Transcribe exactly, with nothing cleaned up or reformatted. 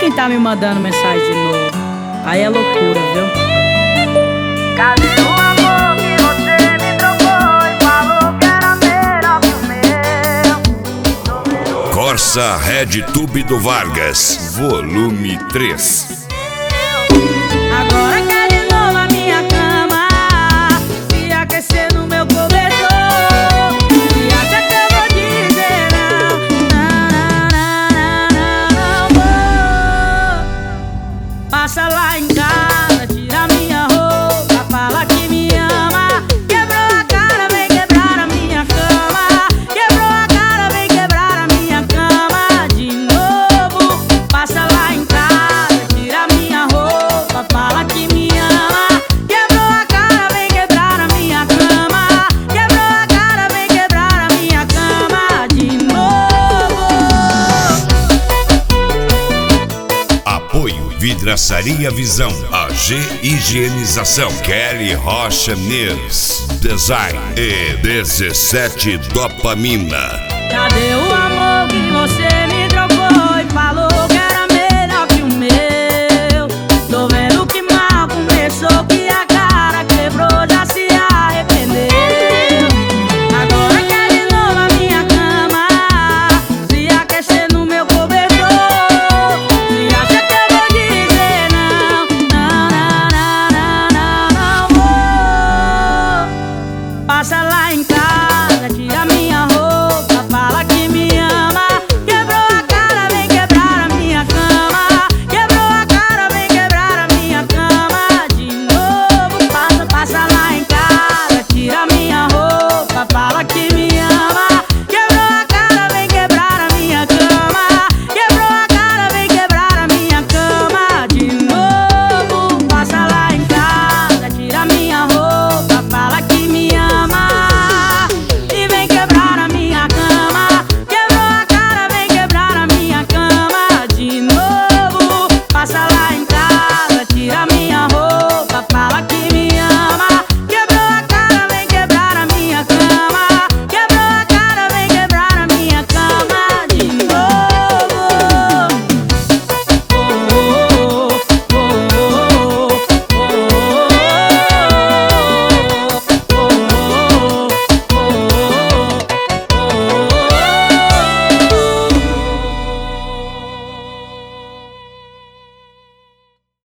quem tá me mandando mensagem de novo. Aí é loucura, viu? Cadê o amor que você me trocou e falou que era melhor que o meu? Corsa RedTube do Vargas, volume três. Agora quer de novo a minha cama, se aquecer no meu cobertor. E acha que eu vou dizer não, não, não, não, não, vou. Passa lá em casa, tira minha roupa, fala que me ama. Quebrou a cara, vem quebrar a minha cama. Quebrou a cara, vem quebrar a minha cama de novo. Passa lá em casa, tira minha roupa, fala que me ama. Quebrou a cara, vem quebrar a minha cama. Quebrou a cara, vem quebrar a minha cama de novo. Apoio Vidraçaria Visão, A G Higienização, Kelly Rocha News, Design e dezessete Dopamina. Cadê o amor?